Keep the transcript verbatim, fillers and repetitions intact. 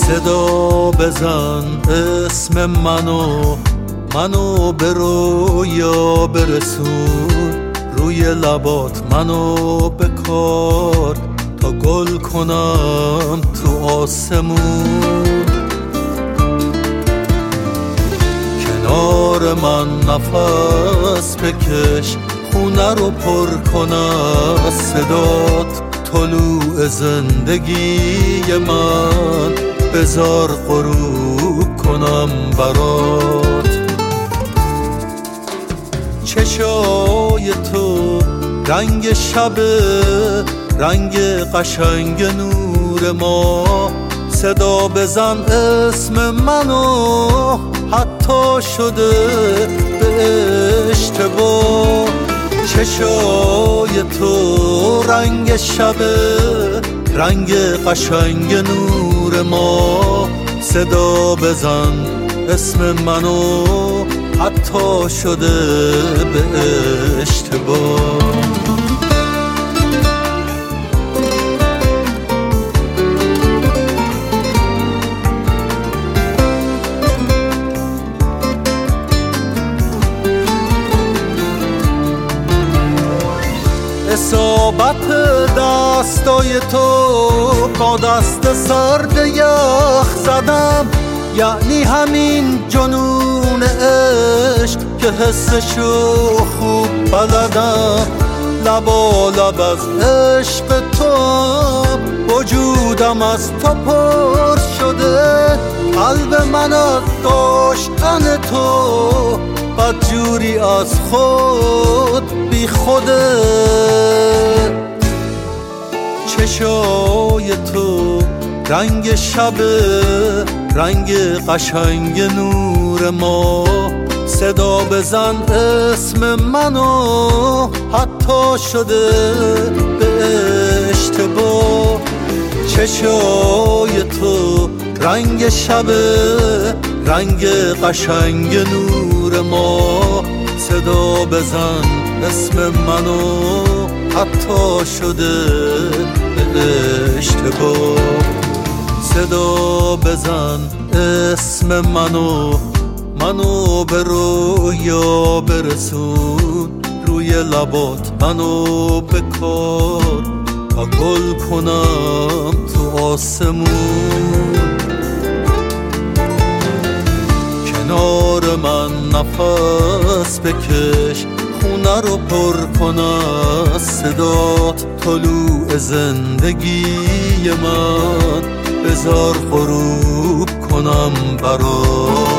صدا بزن اسم منو منو به رویا برسون، روی لبات منو بکار تا گل کنم تو آسمون. کنار من نفس بکش، خونه رو پر کن از صدات، طلوع زندگی من بزار غروب کنم برات. چشای تو رنگ شب، رنگ قشنگ نور ما، صدا بزن اسم منو حتی شده به اشتباه. چشای تو رنگ شب، رنگ قشنگ نور ما، صدا بزن اسم منو حتی شده به اشتباه. اصابت دستای تو با دست سرد یخ زدم، یعنی همین جنون عشق که حسشو خوب بلدم. لبا لب از عشق تو، وجودم از تو پر شده، قلب من از داشتن تو بدجوری از خود بی خوده. چشای تو رنگ شب، رنگ قشنگ نور ما، صدا بزن اسم منو حتی شده به اشتباه. چشای تو رنگ شب، رنگ قشنگ نور ما، صدا بزن اسم منو حتی شده به اشتباه. صدا بزن اسم منو منو به رویا برسون، روی لبات منو بکار تا گل کنم تو آسمون. کنار من نفس بکش، خونه رو پر کن از صدات، طلوع زندگی من بزار غروب کنم برات.